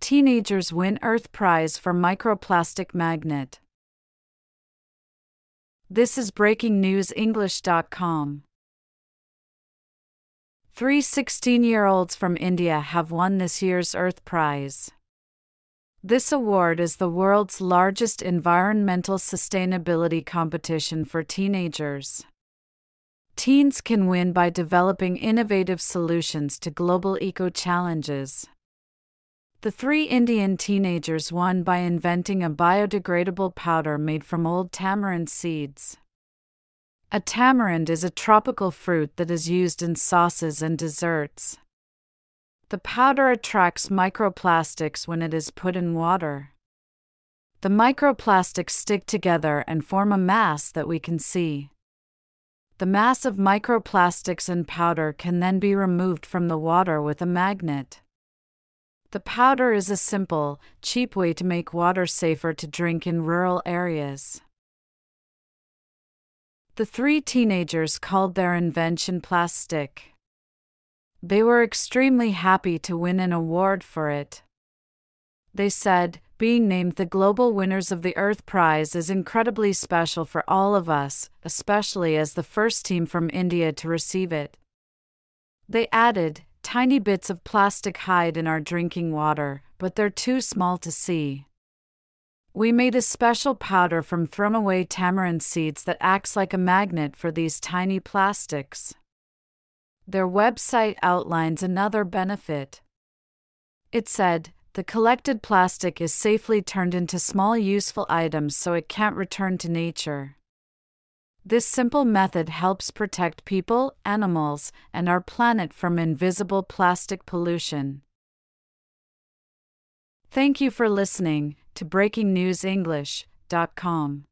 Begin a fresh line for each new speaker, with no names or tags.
Teenagers win Earth Prize for microplastic magnet. This is BreakingNewsEnglish.com. 3 16-year-olds from India have won this year's Earth Prize. This award is the world's largest environmental sustainability competition for teenagers. Teens can win by developing innovative solutions to global eco-challenges. The 3 Indian teenagers won by inventing a biodegradable powder made from old tamarind seeds. A tamarind is a tropical fruit that is used in sauces and desserts. The powder attracts microplastics when it is put in water. The microplastics stick together and form a mass that we can see. The mass of microplastics and powder can then be removed from the water with a magnet. The powder is a simple, cheap way to make water safer to drink in rural areas. The 3 teenagers called their invention Plastic. They were extremely happy to win an award for it. They said, "Being named the global winners of the Earth Prize is incredibly special for all of us, especially as the first team from India to receive it." They added, "Tiny bits of plastic hide in our drinking water, but they're too small to see. We made a special powder from thrown-away tamarind seeds that acts like a magnet for these tiny plastics." Their website outlines another benefit. It said, "The collected plastic is safely turned into small useful items so it can't return to nature. This simple method helps protect people, animals, and our planet from invisible plastic pollution." Thank you for listening to BreakingNewsEnglish.com.